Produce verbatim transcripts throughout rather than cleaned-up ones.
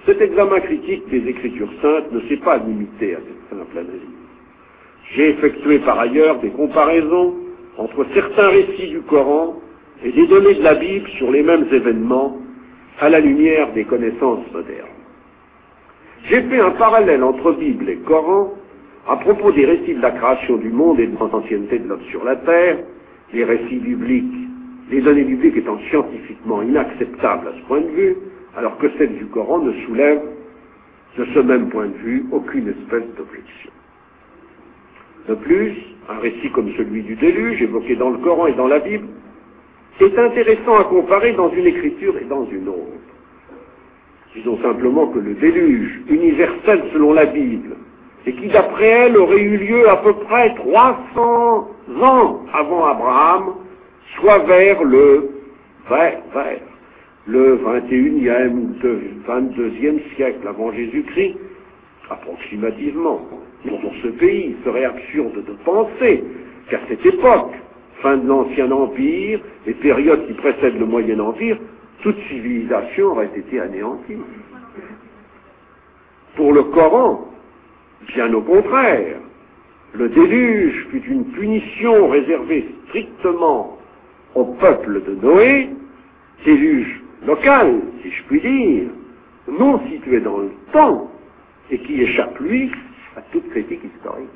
Cet examen critique des Écritures saintes ne s'est pas limité à cette simple analyse. J'ai effectué par ailleurs des comparaisons entre certains récits du Coran et des données de la Bible sur les mêmes événements à la lumière des connaissances modernes. J'ai fait un parallèle entre Bible et Coran à propos des récits de la création du monde et de l'ancienneté de l'homme sur la terre, les récits bibliques, les données bibliques étant scientifiquement inacceptables à ce point de vue, alors que celles du Coran ne soulèvent de ce même point de vue aucune espèce d'objection. De plus, un récit comme celui du déluge, évoqué dans le Coran et dans la Bible, est intéressant à comparer dans une écriture et dans une autre. Disons simplement que le déluge universel selon la Bible, et qui d'après elle aurait eu lieu à peu près trois cents ans avant Abraham, soit vers le, vers, vers le vingt et unième ou vingt-deuxième siècle avant Jésus-Christ, approximativement. Pour ce pays, il serait absurde de penser qu'à cette époque, fin de l'Ancien Empire, les périodes qui précèdent le Moyen Empire, toute civilisation aurait été anéantie. Pour le Coran, bien au contraire, le déluge fut une punition réservée strictement au peuple de Noé, déluge local, si je puis dire, non situé dans le temps, et qui échappe, lui, à toute critique historique.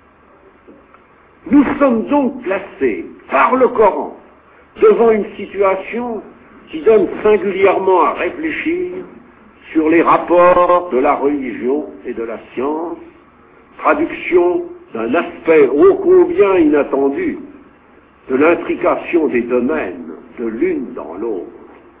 Nous sommes donc placés, par le Coran, devant une situation qui donne singulièrement à réfléchir sur les rapports de la religion et de la science, traduction d'un aspect ô combien inattendu de l'intrication des domaines de l'une dans l'autre.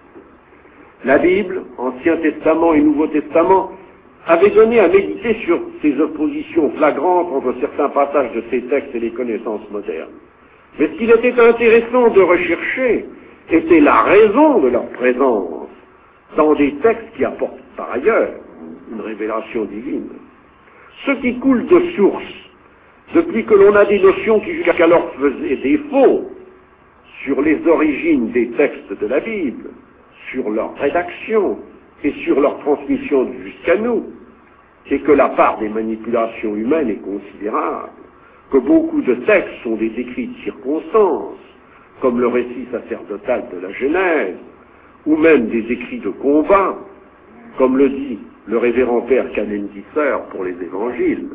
La Bible, Ancien Testament et Nouveau Testament, avait donné à méditer sur ces oppositions flagrantes entre certains passages de ces textes et les connaissances modernes. Mais ce qu'il était intéressant de rechercher était la raison de leur présence dans des textes qui apportent par ailleurs une révélation divine. Ce qui coule de source, depuis que l'on a des notions qui jusqu'alors faisaient défaut sur les origines des textes de la Bible, sur leur rédaction et sur leur transmission jusqu'à nous, c'est que la part des manipulations humaines est considérable, que beaucoup de textes sont des écrits de circonstances, comme le récit sacerdotal de la Genèse, ou même des écrits de combat, comme le dit le révérend père Canentisser pour les évangiles.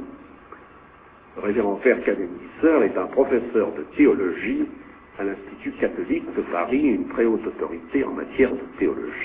Le révérend père Canentisser est un professeur de théologie à l'Institut catholique de Paris, une très haute autorité en matière de théologie.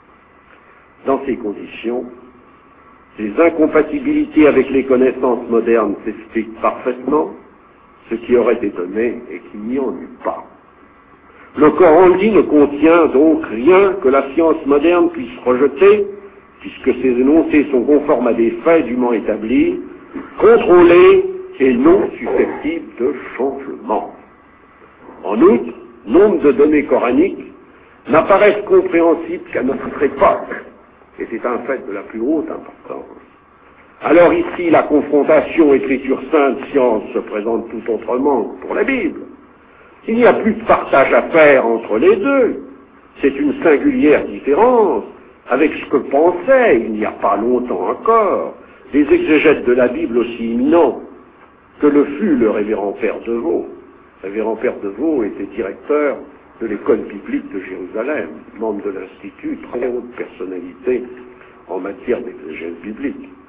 Dans ces conditions, les incompatibilités avec les connaissances modernes s'expliquent parfaitement, ce qui aurait étonné et qu'il n'y en eut pas. Le Coran dit ne contient donc rien que la science moderne puisse rejeter, puisque ces énoncés sont conformes à des faits dûment établis, contrôlés et non susceptibles de changement. En outre, nombre de données coraniques n'apparaissent compréhensibles qu'à notre époque, et c'est un fait de la plus haute importance. Alors ici, la confrontation écriture sainte, science se présente tout autrement pour la Bible. Il n'y a plus de partage à faire entre les deux. C'est une singulière différence avec ce que pensaient, il n'y a pas longtemps encore, des exégètes de la Bible aussi éminents que le fut le révérend père Deveau. Le révérend père Deveau était directeur de l'école biblique de Jérusalem, membre de l'Institut, très haute personnalité en matière d'exégèse biblique.